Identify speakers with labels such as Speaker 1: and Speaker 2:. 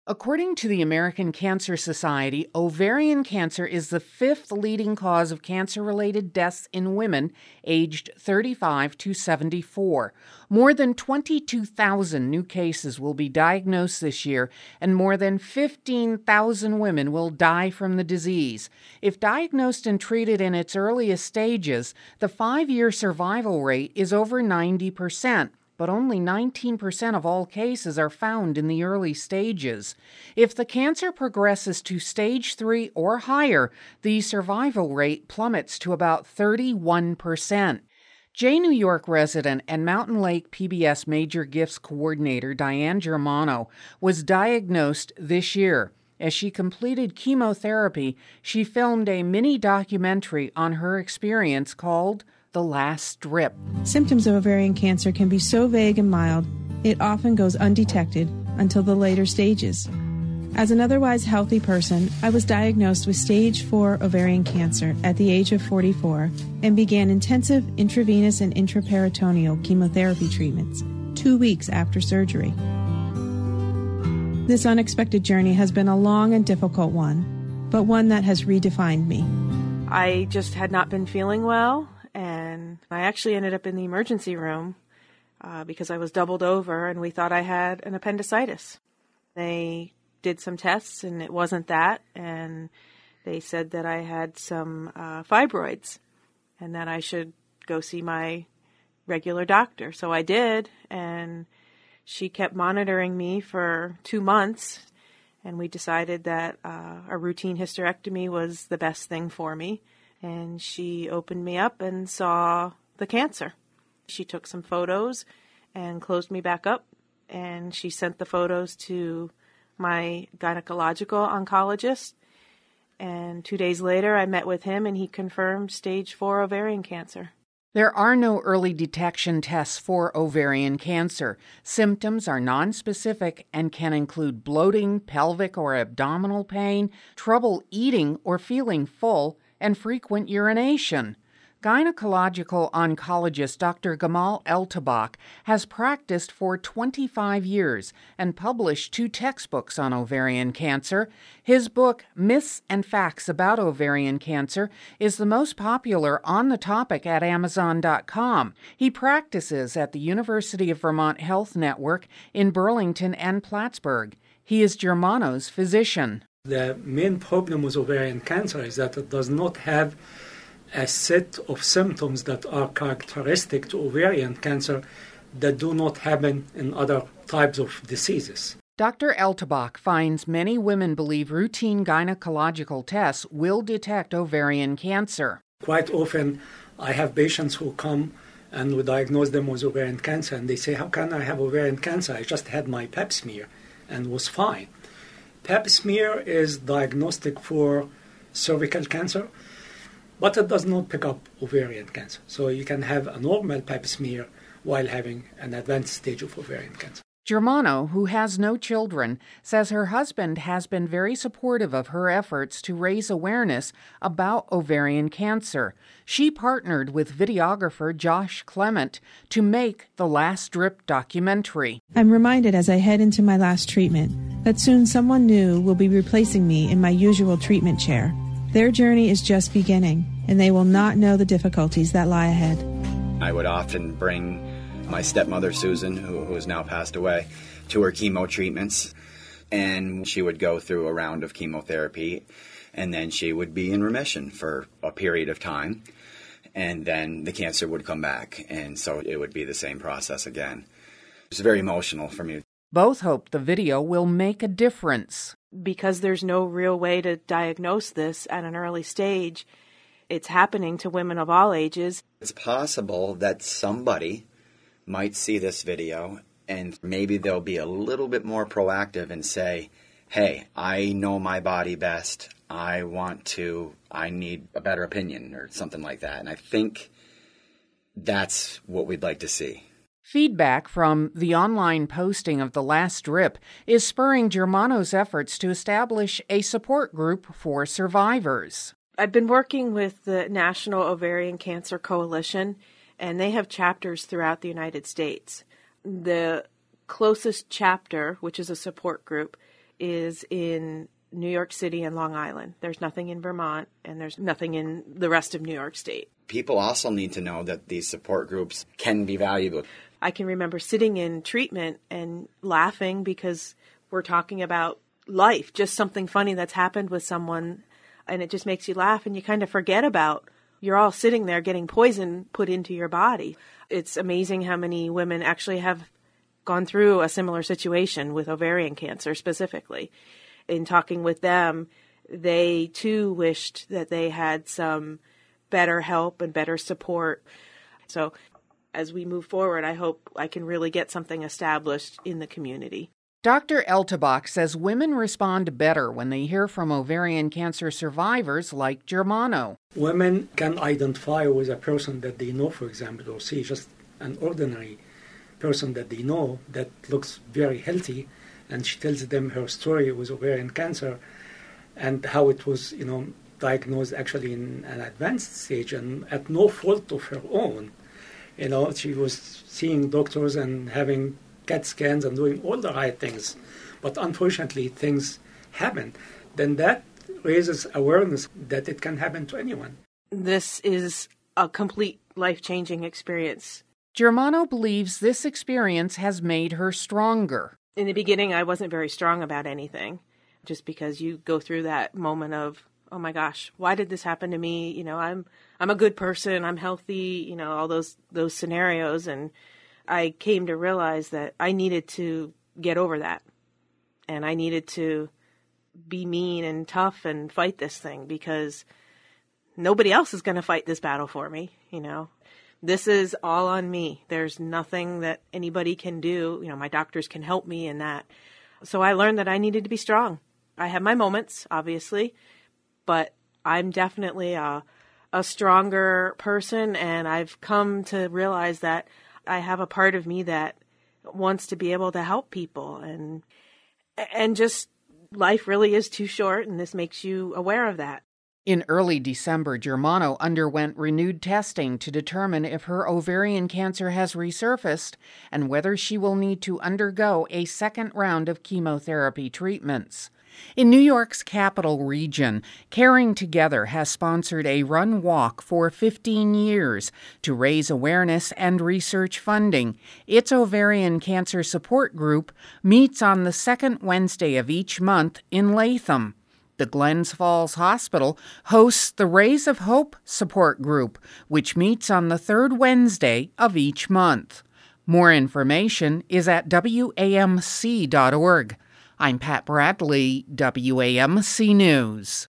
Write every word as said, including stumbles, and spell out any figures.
Speaker 1: According to the American Cancer Society, ovarian cancer is the fifth leading cause of cancer-related deaths in women aged thirty-five to seventy-four. More than twenty-two thousand new cases will be diagnosed this year, and more than fifteen thousand women will die from the disease. If diagnosed and treated in its earliest stages, the five-year survival rate is over ninety percent. But only nineteen percent of all cases are found in the early stages. If the cancer progresses to stage three or higher, the survival rate plummets to about thirty-one percent. J New York resident and Mountain Lake P B S Major Gifts Coordinator Diane Germano was diagnosed this year. As she completed chemotherapy, she filmed a mini documentary on her experience called The Last Drip.
Speaker 2: Symptoms of ovarian cancer can be so vague and mild, it often goes undetected until the later stages. As an otherwise healthy person, I was diagnosed with stage four ovarian cancer at the age of forty-four and began intensive intravenous and intraperitoneal chemotherapy treatments two weeks after surgery. This unexpected journey has been a long and difficult one, but one that has redefined me.
Speaker 3: I just had not been feeling well. And I actually ended up in the emergency room uh, because I was doubled over and we thought I had an appendicitis. They did some tests and it wasn't that. And they said that I had some uh, fibroids and that I should go see my regular doctor. So I did. And she kept monitoring me for two months. And we decided that uh, a routine hysterectomy was the best thing for me. And she opened me up and saw the cancer. She took some photos and closed me back up. And she sent the photos to my gynecological oncologist. And two days later, I met with him and he confirmed stage four ovarian cancer.
Speaker 1: There are no early detection tests for ovarian cancer. Symptoms are nonspecific and can include bloating, pelvic or abdominal pain, trouble eating or feeling full, and frequent urination. Gynecological oncologist Doctor Gamal Eltabach has practiced for twenty-five years and published two textbooks on ovarian cancer. His book, Myths and Facts About Ovarian Cancer, is the most popular on the topic at Amazon dot com. He practices at the University of Vermont Health Network in Burlington and Plattsburgh. He is Germano's physician.
Speaker 4: The main problem with ovarian cancer is that it does not have a set of symptoms that are characteristic to ovarian cancer that do not happen in other types of diseases.
Speaker 1: Doctor Eltabach finds many women believe routine gynecological tests will detect ovarian cancer.
Speaker 4: Quite often, I have patients who come and we diagnose them with ovarian cancer, and they say, how can I have ovarian cancer? I just had my pap smear and was fine. Pap smear is diagnostic for cervical cancer, but it does not pick up ovarian cancer. So you can have a normal pap smear while having an advanced stage of ovarian cancer.
Speaker 1: Germano, who has no children, says her husband has been very supportive of her efforts to raise awareness about ovarian cancer. She partnered with videographer Josh Clement to make the Last Drip documentary.
Speaker 2: I'm reminded as I head into my last treatment that soon someone new will be replacing me in my usual treatment chair. Their journey is just beginning, and they will not know the difficulties that lie ahead.
Speaker 5: I would often bring my stepmother, Susan, who, who has now passed away, to her chemo treatments, and she would go through a round of chemotherapy, and then she would be in remission for a period of time, and then the cancer would come back, and so it would be the same process again. It was very emotional for me.
Speaker 1: Both hope the video will make a difference.
Speaker 3: Because there's no real way to diagnose this at an early stage, it's happening to women of all ages.
Speaker 5: It's possible that somebody might see this video and maybe they'll be a little bit more proactive and say, hey, I know my body best. I want to, I need a better opinion or something like that. And I think that's what we'd like to see.
Speaker 1: Feedback from the online posting of The Last Drip is spurring Germano's efforts to establish a support group for survivors.
Speaker 3: I've been working with the National Ovarian Cancer Coalition, and they have chapters throughout the United States. The closest chapter, which is a support group, is in New York City and Long Island. There's nothing in Vermont, and there's nothing in the rest of New York State.
Speaker 5: People also need to know that these support groups can be valuable.
Speaker 3: I can remember sitting in treatment and laughing because we're talking about life, just something funny that's happened with someone, and it just makes you laugh, and you kind of forget about you're all sitting there getting poison put into your body. It's amazing how many women actually have gone through a similar situation with ovarian cancer specifically. In talking with them, they too wished that they had some better help and better support. So as we move forward, I hope I can really get something established in the community.
Speaker 1: Doctor Eltebach says women respond better when they hear from ovarian cancer survivors like Germano.
Speaker 4: Women can identify with a person that they know, for example, or see just an ordinary person that they know that looks very healthy, and she tells them her story with ovarian cancer and how it was, you know, diagnosed actually in an advanced stage and at no fault of her own. You know, she was seeing doctors and having C A T scans and doing all the right things, but unfortunately things happen. Then that raises awareness that it can happen to anyone.
Speaker 3: This is a complete life-changing experience.
Speaker 1: Germano believes this experience has made her stronger.
Speaker 3: In the beginning, I wasn't very strong about anything, just because you go through that moment of, oh my gosh, why did this happen to me? You know, I'm I'm a good person, I'm healthy, you know, all those those scenarios. And I came to realize that I needed to get over that. And I needed to be mean and tough and fight this thing, because nobody else is going to fight this battle for me, you know. This is all on me. There's nothing that anybody can do. You know, my doctors can help me in that. So I learned that I needed to be strong. I have my moments, obviously, but I'm definitely a, a stronger person, and I've come to realize that I have a part of me that wants to be able to help people, and and just life really is too short, and this makes you aware of that.
Speaker 1: In early December, Germano underwent renewed testing to determine if her ovarian cancer has resurfaced and whether she will need to undergo a second round of chemotherapy treatments. In New York's Capital Region, Caring Together has sponsored a run walk for fifteen years to raise awareness and research funding. Its ovarian cancer support group meets on the second Wednesday of each month in Latham. The Glens Falls Hospital hosts the Rays of Hope support group, which meets on the third Wednesday of each month. More information is at W A M C dot org. I'm Pat Bradley, W A M C News.